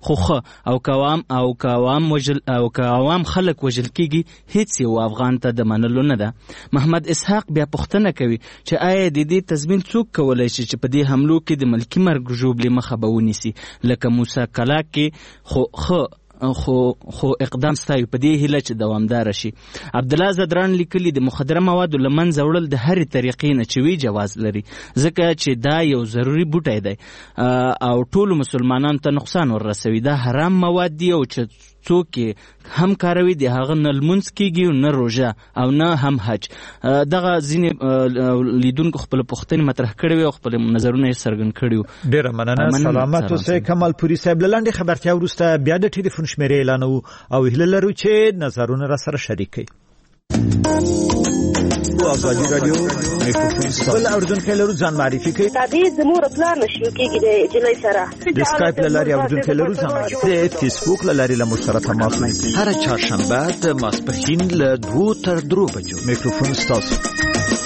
خو که عوام خلک وژل کېږي هیڅ یو افغان ته د منلو نه ده محمد اسحاق بیا پوښتنه کوي چې آیا د دې تضمین څوک کولی شي چې په دې حملو کې د ملکي مرګ ژوبلې مخه به ونیسي لکه موسی کلاک کې خو اقدام ستایو په دې هیله چې دوامدار شي عبدالله زدران لیکلي د مخدره موادو له منځه وړل د هرې طریقې نه چې وي جواز لري ځکه چې دا یو ضروري بوټی دی او ټولو مسلمانانو ته نقصان وررسوي دا حرام مواد دي او چې څوک هم کاروي د هغه نه لمونځ کیږي نه روژه او نه هم حج دغه ځینې لیدونکو خپل پوښتنې مطرح کړې وي او خپل نظرونه یې څرګند کړي وو ډېره مننه سلامت اوسئ کمال پوری صاحب له لنډې خبرتیا وروسته بیا د ټلیفون شمیرې اعلانوو او هیله لرو چې نظرونه را سره شریک کړئ آزادی رادیو میکروفون بل اوردونکو لرو ځان معرفي کړئ تابع زموږ پلان نشو کېږي د جلای سره د سکایپ لاري اوردونکو لرو ځان معرفي د فیسبوک لاري له مشترک تماس ونیسئ هر چهارشنبه د ماسپښین له 2 تر 3 بجو میکروفون ستاسو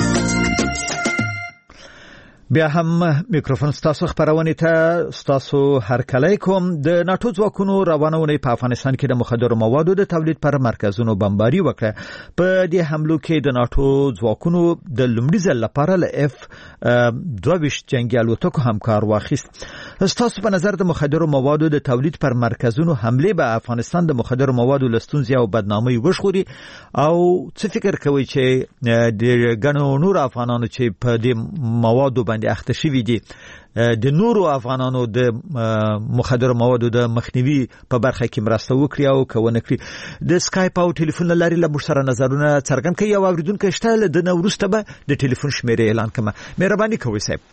بیا هم میکروفون ستاسو خبرونه ته ستاسو هر کله کوم د ناتو ځواکونو روانونه په افغانستان کې د مخدرو موادو د تولید پر مرکزونو بمباري وکړه په دې حملو کې د ناتو ځواکونو د لومړي ځل لپاره ل اف 22 جنگي الوتکو همکار واخیست ستاسو په نظر د مخدرو موادو د تولید پر مرکزونو حمله به افغانستان د مخدرو موادو لستونزې او بدنامي وشخوري او څه فکر کوي چې د ګڼو نور افغانانو چې په دې موادو باندې اخته شوي دي د نورو افغانانو د مخدر موادو د مخنیوي په برخه کې مرسته وکړي او کوونه کړي د سکایپ او ټلیفون لاري له مشترک نظرونه څرګند کړي او اوریدونکو شته د نورسته به د ټلیفون شمیرې اعلان کړم مهرباني کوئ صاحب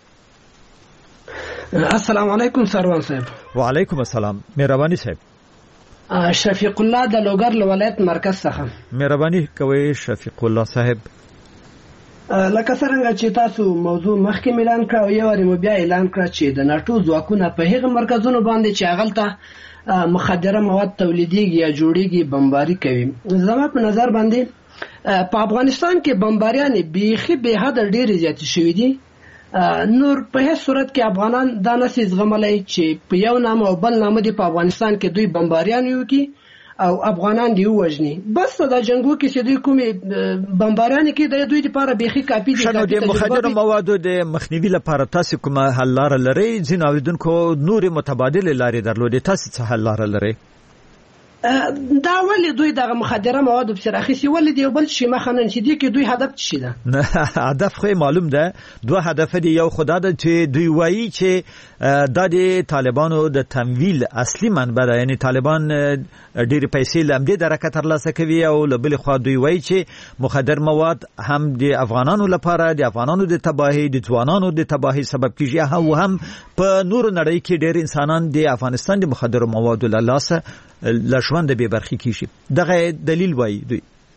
السلام علیکم سروان صاحب وعلیکم السلام مهرباني صاحب شفیق الله د لوګر ولایت مرکز څخه مهرباني کوئ شفیق الله صاحب لکه څنګه چې تاسو موضوع مخکې اعلان کړ او یو وری بیا اعلان کړ چې د ناتو ځواکونه په هغه مرکزونو باندې چې هغه مخدره مواد تولیديږي یا جوړيږي بمباري کوي زما په نظر باندې په افغانستان کې بمباریان بیخي به حد ډیر زیات شوې دي نور په هیڅ صورت کې افغانان دا نسي زغملای چې په یو نام او بل نام دي په افغانستان کې دوی بمباریان یو کی او افغانان دی وژني بس دا جنگو کې چې دوی کومې بمباریان کې د دوی لپاره بیخي کافي دي شنو د مخدر موادو د مخنیوي لپاره تاسو کومه حل لاره لرئ ځین اوریدونکو نور متبادل لارې درلودې تاسو څه حل لاره لرئ دا ولې دوی دغه مخدره مواد په سر اخیسي ولې دی بل شي مخنن چې دی کې دوی هدف شي ده هدف خو معلوم ده دوه هدف دي یو خدای ده چې دوی وایي چې د طالبانو د تمویل اصلي منبع ده یعنی طالبان ډېر پیسې لمدې درکه ترلاسه کوي او بل خو دوی وایي چې مخدر مواد هم د افغانانو لپاره د افغانانو د تباہي د ځوانانو د تباہي سبب کیږي او هم په نور نړۍ کې ډېر انسانان د افغانستان د مخدر موادو له لاسه لښوند به برخي کیږي دغه دلیل وایي دوی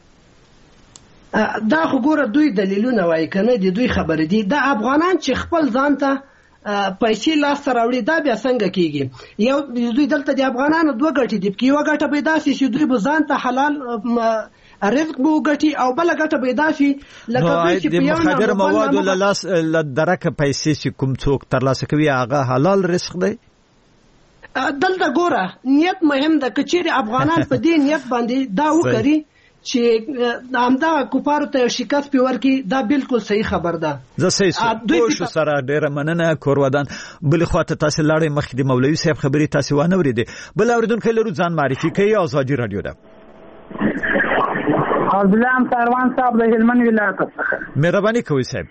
دا خو ګوره دوی دلیلونه وایي کنه دي دوی خبر دي د افغانان چې خپل ځان ته پیسې لاس راوړي دا بیا څنګه کیږي یو دوی دلته د افغانانو دوه ګټې دي کې یو ګټه به داسي چې دوی به ځان ته حلال رزق بو ګټي او بل ګټه به داسي لکه دوی چې په یو مخدر موادو له لاس درکه پیسې چې کوم څوک ترلاسه کوي هغه حلال رزق دی دلته ګوره نیت مهم ده کچېره افغانان په دې نیت باندې دا وکړي چې همدا کفارو ته شکست پیور کی دا بالکل صحیح خبر ده. زه صحیح سره ډیره مننه کورودان. بل خواته تاسو لاړې مخکې د مولوي صاحب خبرې تاسو وانه ورېدې. بل اوریدونکو لرو ځان معرفي کوي آزادي رادیو ده. غلام سروان صاحب د هلمند ولایت څخه. مهرباني کوئ صاحب.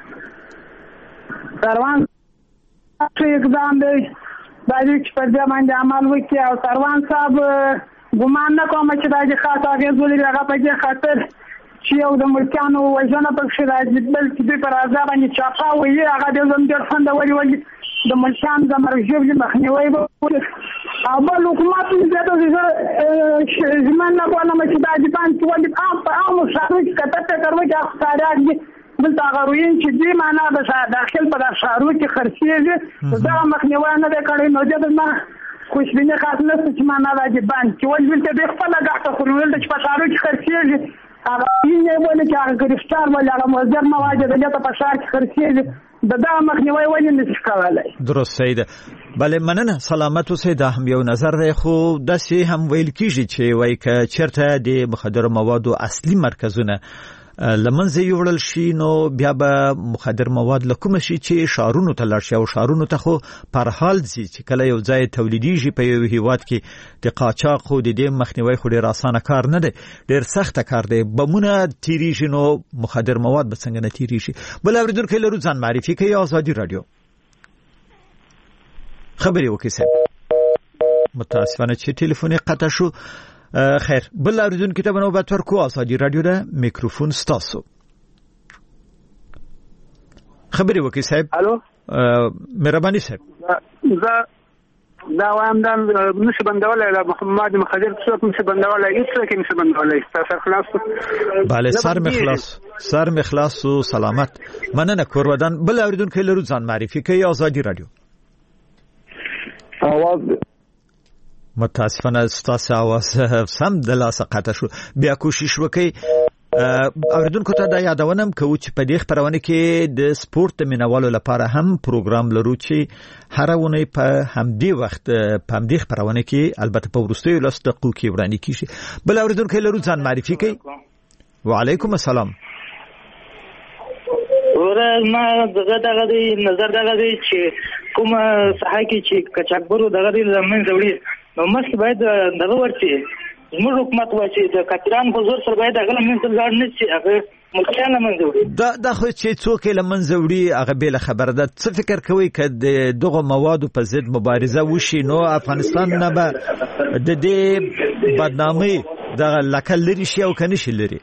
سروان اقدام دی باید چې پر دې باندې عمل وکړي او سروان صاحب ګمان نه کوم چې دا خاص اغیز ولري هغه په دې خاطر چې یو د ملکانو وژنه پکې راځي بلکې د پر ازا باندې چاپا وي هغه د زموږ څنګه ولي د ملکان د مرجو مخنیوي او بل حکومت دې ته زمون نه کوله چې دا د بانک ولې په عام شارو کې کته کړو چې اخسارات بل تاغروین چې دې معنا د داخل په شارو کې خرڅېږي دا مخنیوي نه کړي نو دې نه خوشبینه خاص نه چې معنا د بانک ولې دې خپل غاټه خورول چې په شارو کې خرڅېږي هغه یې ولې چې هغه گرفتار ولا هغه مصدر مواد د په شار کې خرڅېږي دا مخنیوي ولې نشي کولای. درست سید. بله مننه سلامت اوسئ. دا هم یو نظر دی خو داسې هم ویل کیږي چې وایي که چیرته د مخدر موادو اصلي مرکزونه لمنځه یوړل شي نو بیا به مخدر مواد لکوم شي چې شارونو ته لاړ شي او شارونو ته خو پر حال ځي چې کله یو ځای تولیدیږي په یو هیواد کې د قاچاق خو د دې مخنیوي خو ډیر اسانه کار نه دی ډیر سخت کار دی بمونه تیریږي نو مخدر مواد به څنګه نه تیریږي. بل اوریدونکو لرو ځان معرفي کوي آزادي رادیو خبري وکي صاحب متاسفانه چې ټلیفون قطع شو. خیر بل اوریدونکو ته نوبت ورکو آزادي رادیو ده میکروفون ستاسو خبري وکي صاحب. الو مهرباني صاحب. دا وایم دا نشي بندولای د محمد مخدر څوک نشي بندولای هیڅ نشي بندولای تاسو خلاص. بله سر مخلاص و سلامت. مننه کورودان. بل اوریدونکو لرو ځان معرفي کوي آزادي رادیو. आवाज متاسفانه ستاسو आवाज سم د لاسه قطع شو. بیا کوشش وکړئ. اوریدونکو ته دا یادونم کوم چې په دې خبرونه کې د سپورت مینوالو لپاره هم پروګرام لرو چې هر ونه په همدې وخت په همدې خبرونه کې البته په ورستیو لاس دقیقو کې وړاندې کیږي. بل اوریدونکو لرو ځان معرفي کوي. وعلیکم السلام. ما دغه دی نظر دغه دی چې کوم صحه کې چې کچاکبرو دغه دی زمين زوړي نو مخکې باید دغه ورته زموږ حکومت واچي د کاتران په زور سره باید هغه لمن ته ځان نه شي هغه ملکانه منځوړي دا خو چې څوک لمن زوړي هغه به خبر ده. څه فکر کوي چې دغه موادو په ضد مبارزه وشي نو افغانستان نه به د دې بدنامي دغه لکه لري شي او کني شي لري.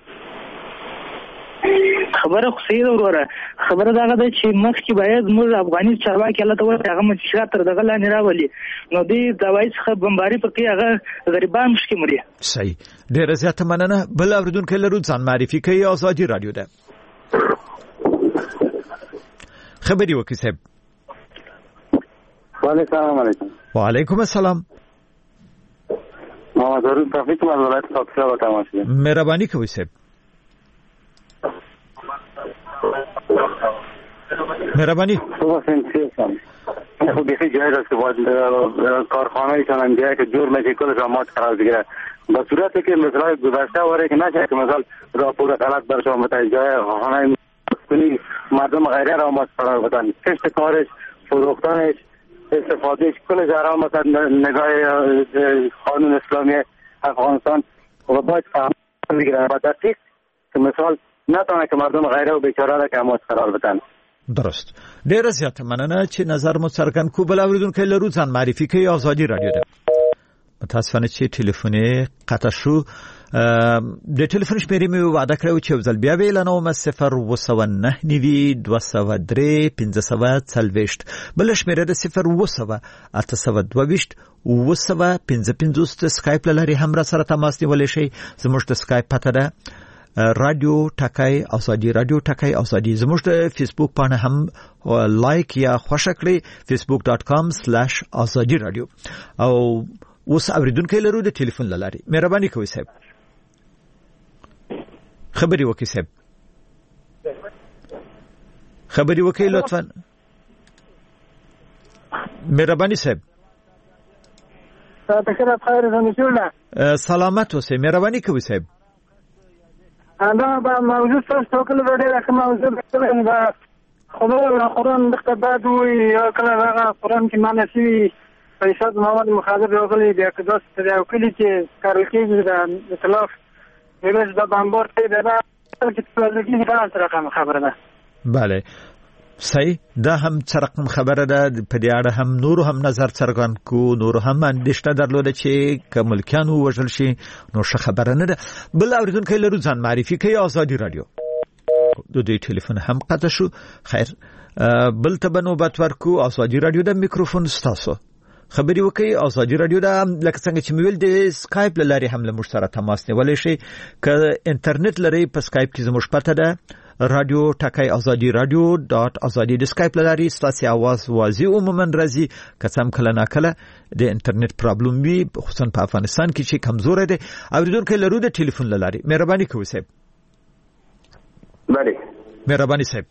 خبره خو صحیح ده وروره. خبره دغه ده چې مخکې باید موږ افغاني چارواکي الله ته ورته هغه مشکلات تر دغه لاندې راولي نو دوی دوايي څخه بمباري پکې هغه غریبان مشکې مري. صحیح. ډېره زیاته مننه. بل اوریدونکو لرو ځان معرفي کوي آزادي رادیو ده. خبري وکي صاحب. السلام علیکم. وعلیکم السلام. محمد ضرور تفیق ولایت پکتیا وته مهرباني کوئ صاحب. مهربانی خب بیخی جایی است که باید کارخانه کننده که جور میشه کل جامعات قرار بگیره با صورتی که مثلا گذشته واره که نشه که مثلا راپور غلط بر شما متعجی خانه کنی مردم غیره را آمد قرار بدن کشت کارش فروختانش استفادهش کل جرا مثلا نگاه قانون اسلامی افغانستان و باید فهم بگیره و دقیق که مثال نتونه که مردم غیره و بیچاره را که آمد قرار بدن. درست. ډیره زیاته مننه چې نظر مو څرګند کو. بل اوریدونکو لرو ځان معرفي کوي آزادي رادیو ده. متاسفانه چې ټلیفون قطع شو. د ټلیفون شمیرې مې وعده کړو چې ځل بیا ویلنوم 009 نیوي 203 1540 بل شمیره د 0 822 955 سکایپ لري هم را سره تماس نیولای شي. زموږ د سکایپ پته ده رادیو ټاکای آزادي رادیو ټاکای آزادي. زموږ د فیسبوک پاڼه هم لایک یا خوښ کړئ facebook.com/azadi radio. او اوس اوریدونکو لرو د ټلیفون لاري. مهرباني کوئ صاحب. خبري وکي صاحب. خبري وکي لطفا. مهرباني صاحب. تکرار خیر زموږه. سلامت اوسئ. مهرباني کوئ صاحب. دا به موضوع تاسو کله ډېر ښه موضوع ده دا خدای قرآن دغه بعد وي کله هغه قرآن کې معنی شي پیسې محمد مخاطب راغلي بیا که داس ته یو کلی چې کار کوي دا اختلاف ویل دا بمبار ته دا چې څه کې دا سره خبره ده. بله صحیح دا هم رقم خبره ده په دې اړه هم نور هم نظر څرګند کو نور هم اندېښنه درلوده چې کملکانو وژل شي نو ښه خبره نه ده. بل اوریدونکو لرو ځان معرفي کوي آزادي رادیو د دې ټلیفون هم قطع شو. خیر بل ته به نوبت ورکو. آزادي رادیو د میکروفون ستاسو خبري وکي. آزادي رادیو دا لکه څنګه چې مویل د سکایپ لاري هم له مشترک تماس نیولای شي ک انټرنیټ لري په سکایپ کې زموږ پته ده رادیو ټاکای آزادي رادیو .azadi د سکایپ لاري ستاسو आवाज واضح عموما راځي کڅم کله نا کله د انټرنیټ پرابلم وي خصوصا په افغانستان کې چې کمزور دي. اوریدونکو لرو د ټلیفون لاري مهرباني کوئ صاحب. بله مهرباني صاحب.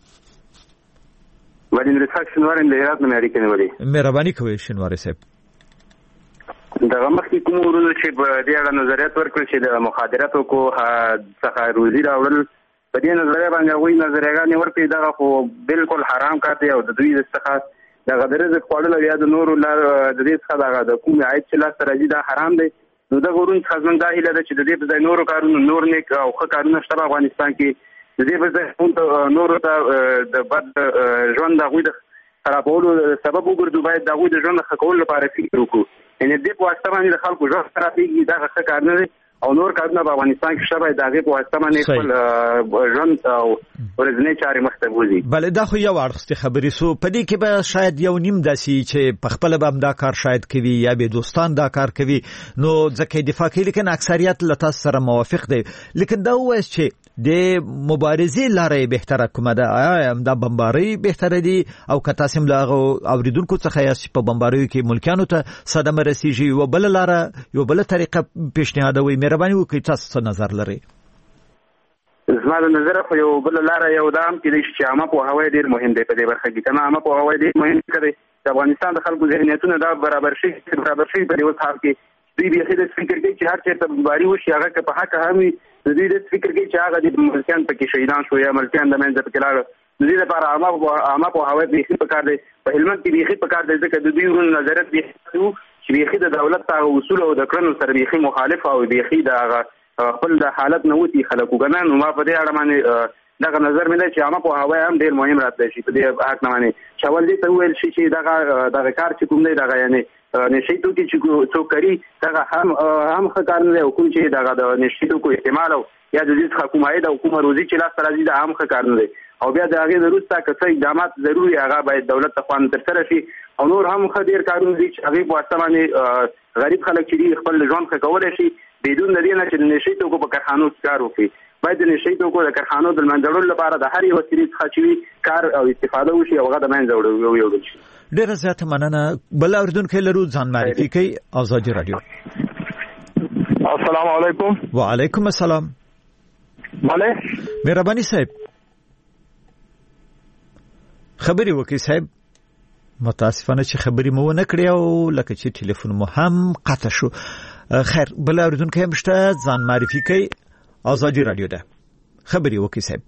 ولی نرساک شنوارم د هرات نه اړیکې نیولې. مهرباني کوئ شنواري صاحب. دغه مخکې کوم ورونه چې په دې اړه نظریات ورکړل چې د مخادراتو کو څخه روزي راوړل په دې نظریه باندې وایي نظریه ورکړي دغه خو بالکل حرام کار دی او د دوی څخه دغه د رزق خوړل یا د نورو د دې څخه دغه د کوم عاید چې لاس راځي دا حرام دی. نو دغه ورون څخه زموږ دا هیله ده چې د دې په ځای نورو کارونو نور نیک او ښه کارونه شته افغانستان کې د دې په ځای نورو ته د بد ژوند د غوي د خرابولو سبب وګرځو. باید د غوي د ژوند ښه کولو لپاره فکر وکړو. یعنې دې په واسطه باندې د خلکو ژوند خرابېږي دا ښه کار نه دی او نور کارونه په افغانستان کې شته باید د هغې په واسطه باندې خپل ژوند او ورځنۍ چارې مخ ته بوځي. بله دا خو یو اړخستې خبرې سو په دې کې به شاید یو نیم داسې چې په خپله به هم دا کار شاید کوي یا به دوستان دا کار کوي نو ځکه دفاع کوي لیکن اکثریت له تاسو سره موافق دی. لیکن دا وایي چې د مبارزې لارې بهتره کومه ده؟ آیا دا بمباري بهتره دي او که تاسو هم له اوریدونکو څخه یاست په بمباریو کې ملکانو ته صدمه رسیږي یو بل لاره یو بل طریقه پیشنهادوي مهرباني وکړئ تاسو څه نظر لرئ؟ زما د نظر خو یو بل لاره یو دا هم کېدای شي چې عامه پوهاوی ډېر مهم دی په دې برخه کې. که نه عامه پوهاوی ډېر مهم دی د افغانستان د خلکو ذهنیتونه دا برابر شي په دې وخت کې دوی بیخي د فکر کوي چې هر چېرته بمباري وشي هغه که په حق هم وي د دوی د فکر کوي چې هغه د ملکیان پکې شهیدان شو یا ملکیان د منځه پکې لاړه. د دې لپاره عامه پوهاوی بیخي پکار دی. په هلمند کې بیخي پکار دی ځکه د دوی ورونو نظریات بیخي چې بیخي د دولت ته اصول او د کړنو سره بیخي مخالف او بیخي د خپل د حالت نه وتی خلکو کنه. نو ما په دې اړه باندې دغه نظر مې دی چې عامه پوهاوی هم ډېر مهم راتلی شي په دې حق نه باندې چې اول دې ته وویل شي چې دغه کار چې کوم دی دغه یعنې نشي توکي چې څوک کوي دغه هم ښه کار نه دی او کوم چې دغه د نشي توکو استعمال او یا د دې څخه کوم عاید او کوم روزي چې لاس ته راځي دا هم ښه کار نه دی او بیا د هغې نه وروسته که څه اقدامات ضروري هغه باید دولت ته خوا ترسره شي او نور هم ښه ډېر کارونه دي چې هغې په واسطه باندې غریب خلک چې دي خپل ژوند ښه کولی شي بدون د دې نه چې د نشي توکو په کارخانو کې کار وکړي. باید د نشي توکو د کارخانو د منځه وړلو لپاره د هرې وسیلې څخه چې وي کار او استفاده وشي او هغه د منځه وړل شي. ډېره زیاته مننه. بل اوریدونکی لرو ځان معرفي کوي. آزادي رادیو. السلام علیکم. وعلیکم السلام. بله مهرباني صاحب خبري وکړئ صاحب. متاسفانه چې خبري مو نه کړې او لکه چې ټلیفون مو هم قطع شو. خیر بل اوریدونکی هم شته ځان معرفي کوي. آزادي رادیو ده خبري وکړئ صاحب.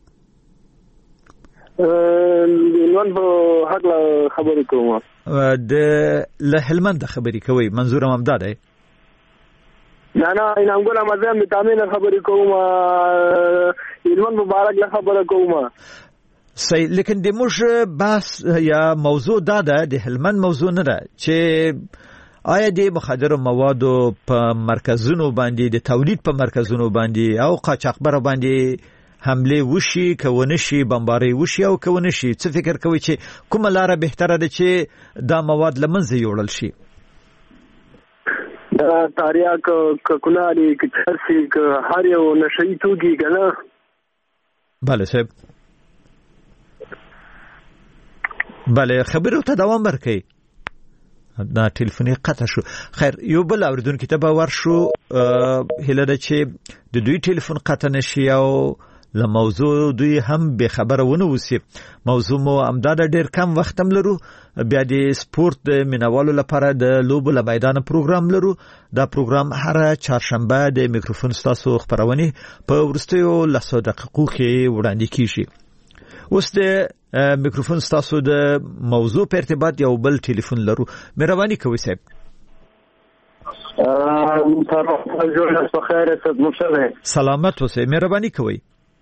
هلمند په هکله خبرې کوم. له هلمند خبرې کوئ منظور هم دا دی؟ نه انعامګل احمد زه متامین خبرې کوم هلمند مبارک له خبره کوم. صحیح. لیکن د موږ بحث یا موضوع دا ده د هلمند موضوع نه ده چې آیا د مخدره موادو په مرکزونو باندې د تولید په مرکزونو باندې او قاچاقبر باندې حمله وشي که ونشي بمباري وشي او که ونشي څه فکر کوي چې کومه لاره بهتره ده چې دا مواد لمنځه یوړل شي؟ دا تاریاک کونالي کچرسي هر یو نشئی توګي کنه. بله صاحب بله خبرو ته دوام ورکړئ. دا ټلیفوني قطع شو. خیر یو بل اوریدونکي ته به ورشو هیله ده چې د دوی ټلیفون قطع نشي او له موضوع دوی هم به خبره ونه وسی. موضوع مو امداد ډیر کم وخت هم لرو. بیا د سپورت د مینوالو لپاره د لوبو له میدان پروګرام لرو. دا پروګرام هر چهارشنبه د میکروفون ستاسو خبرونه په ورستیو لسو دقیقو کې وړاندې کیږي. اوس د میکروفون ستاسو د موضوع په ارتباط یو بل ټلیفون لرو. مهرباني کوئ صاحب. سلامت اوسئ. مهرباني کوئ.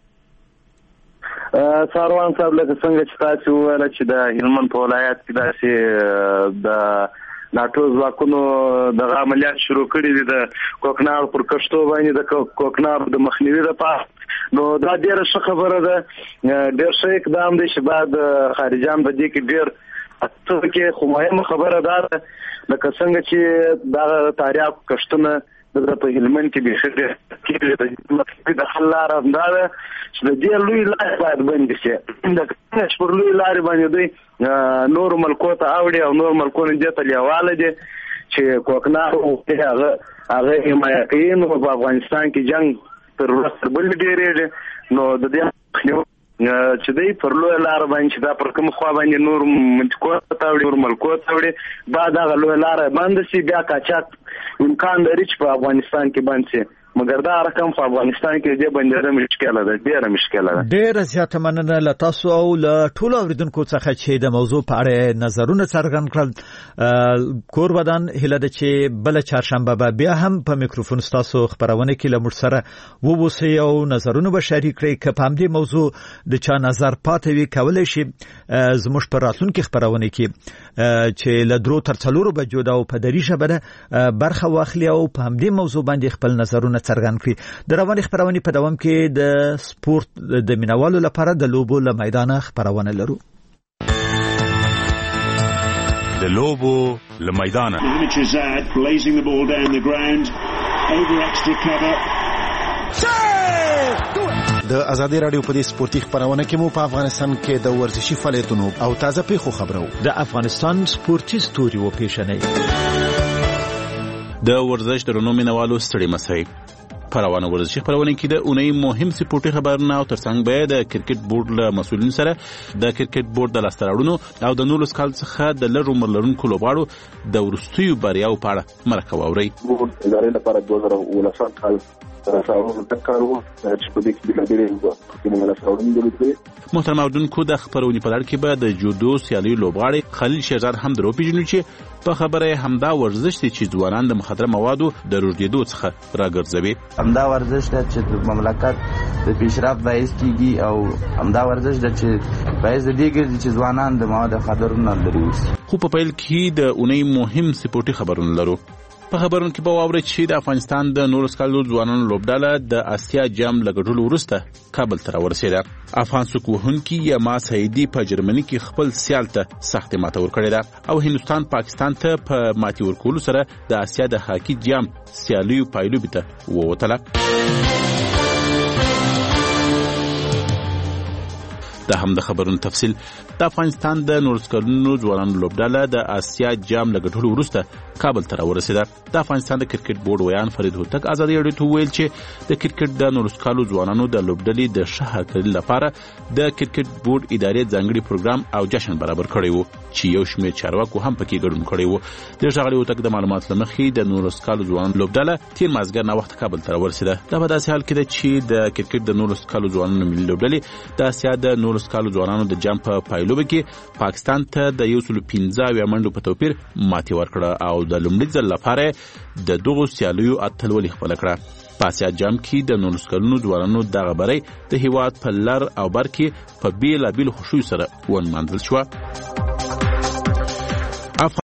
ساروان صاحب لکه څنګه چې تاسو وویل چې د هلمند په ولایت کې داسې د ناټو ځواکونو د عملیات شروع کړي دي د کوکنار پر کشتو باندې د کوکنار د مخنیوي لپاره. نو دا ډیره ښه خبره ده، ډیر ښه اقدام دی چې بعد خارجان په دې کې ډیر اته کې خو مهمه خبره ده لکه څنګه چې دا تاریخ کشتونه د په هلمند کې به د حل لار ده چې د دې لوی لار باید بند شي. د پر لوی لار باندې دوی نور ملکو ته اوړي او نور ملکونه دې ته لیواله دي چې کوکنار او هغه حمایه کوي. نو په افغانستان کې جنگ تر ورځ بل ډېرېږي. نو د دې چې دوی پر لوی لار باندې چې دا پر کوم خوا باندې نور منطقو ته اوړي نور ملکو ته اوړي بعد هغه لوی لار بند شي بیا قاچاق امکان لري چې په افغانستان کې بند شي. مګر دا رقم په افغانستان کې دې باندې مشکله ده، ډېره مشکله ده. ډېره زیاته مننه له تاسو او له ټولو اوریدونکو څخه چې د موضوع په اړه نظرونه څرګند کړل. کور ودان هله ده چې بل چهارشنبه به بیا هم په میکروفون تاسو خبرونه کې له موږ سره ووسی او نظرونه به شریک کړئ. که په همدې موضوع د چا نظر پاتې وي کولای شي زموږ په راتلونکي خبرونه کې چې له 3 تر 4 بجو دا په دریشه بره برخه واخلي او په همدې موضوع باندې خپل نظرونه څرګند کړي. د رواني خبرونه په دوام کې د سپورت د مینوالو لپاره د لوبو له میدان خبرونه لرو. د لوبو له میدان د ازادي رادیو په دې سپورتي خبرونه کې مو په افغانستان کې د ورزشي فعالیتونو او تازه پیښو خبرو. د افغانستان سپورتي ستوري و پیښنې د ورزش درنو مینوالو ستړي مسئ په روانه ورزشي خبرونه کې د اونۍ مهم سپورتي خبرونه او ترڅنګ به د کرکټ بورډ له مسؤلین سره د کرکټ بورډ د لاستراړونو او د 19 کال څخه د لرو مرلرونکو لوبغاړو د ورستیو بریاو په اړه مرکه واوري. بورډ ادارې لپاره 2019 کال راځو د کارو چې په دې کې د لري په موږ لاستراړونو دلته. محترم اوردونکو د خبرونې په اړه کې به د جودو سیالي لوبغاړي خلیل شهزاد هم درو پیژنو چې په خبره همدا ورزش دي چې ځوانان د مخدره موادو د روږدېدو څخه راګرځوي. همدا ورزش ده چې د مملکت د پیشرفت باعث کیږي او همدا ورزش ده چې باعث دی چې ځوانان د مواد خطرونو لري اوسي. خو په پیل کې د اونۍ مهم سپورتي خبرونه لرو. په خبرونو کې به واورئ چې د افغانستان د 19 کالو ځوانانو لوبډله د آسیا جام له ګډولو وروسته کابل ته راورسېده. افغان سوک وهونکي یما سعیدي په جرمني کې خپل سیال ته سختې ماته ورکړې ده او هندوستان پاکستان ته په ماتې ورکولو سره د آسیا د هاکي جام سیالیو پایلوبې ته ووتله. دا هم د خبرونو تفصیل. د افغانستان د 19 کلونو ځوانانو لوبډله د آسیا جام له ګډولو وروسته کابل ته راورسېده. د افغانستان د کرکټ بورډ ویان فرید هوتک ازادي راډیو ته ویل چې د کرکټ د 19 کالو ځوانانو د لوبډلې د ښه هرکلي لپاره د کرکټ بورډ ادارې ځانګړي پروګرام او جشن برابر کړی و چې یو شمېر چارواکو هم پکې ګډون کړی و. د ښاغلي هوتک د معلوماتو له مخې د 19 کالو ځوانانو لوبډله تیر مازدیګر ناوخته کابل ته راورسېده. دا په داسې حال کې ده چې د کرکټ د 19 کالو ځوانانو ملي لوبډلې د آسیا د 19 کالو ځوانانو د جام په پایلوبه کې پاکستان ته د 115 منډو په توپیر ماتې ورکړه او د لومړي ځل لپاره د دغو سیالیو اتلولي خپله کړه. په آسیا جام کې د 19 کلونو ځوانانو دغه بری د هیواد په لر او بر کې په بیلابیلو خوښیو سره ونمانځل شوه.